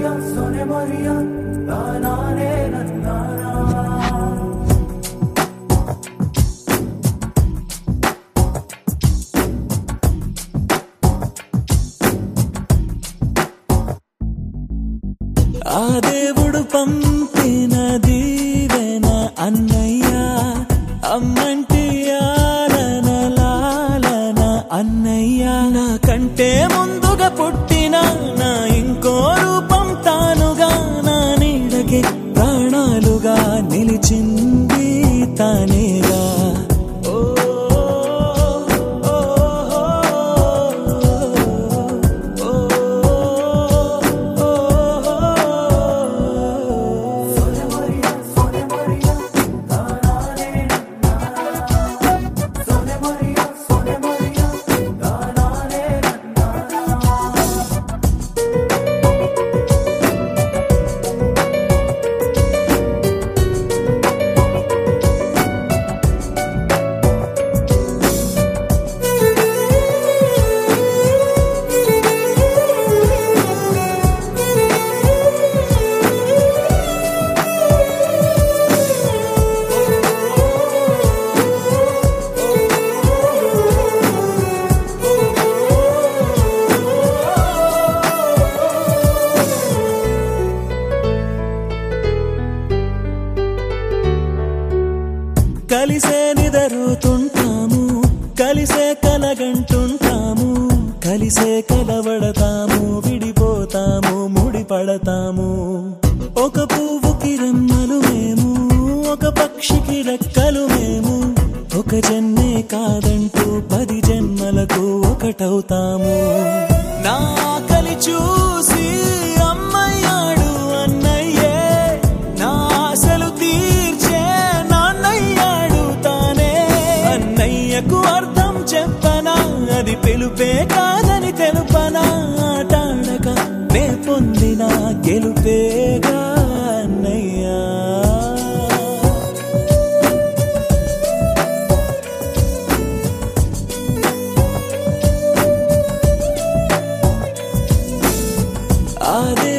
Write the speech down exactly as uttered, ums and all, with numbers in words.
Maria, Sone Maria, Tanane Nannara. ఆ దేవుడు పంపిన దీవెన అన్నయ్య, అమ్మంటి ఆలన లాలన అన్నయ్య. నా కంటే ముందుగా పుట్టిన నా ఇంకో రూపం తానుగా, నా నీడకి ప్రాణాలుగా నిలిచింది తానేగా. కలిసే నిదరుతుంటాము, కలిసే కలగంటుంటాము, కలిసే కలవడతాము, విడిపోతాము, ముడిపడతాము. ఒక పువ్వుకి రెమ్మలు మేము, ఒక పక్షికి రెక్కలు మేము, ఒక జన్మే కాదంటూ పది జన్మలకు ఒకటవుతాము. నా కలి చూసి అమ్మయ్యాడు అన్నయ్యే, నా ఆశలు తీర్చే నాన్నయ్యాడు తానే. అన్నయ్యకు అర్థం చెప్పనా, అది పిలుపే కాదని తెలుపనా, ఆటాడక నే పొందిన గెలుపేగా అన్నయ్యా. ఆ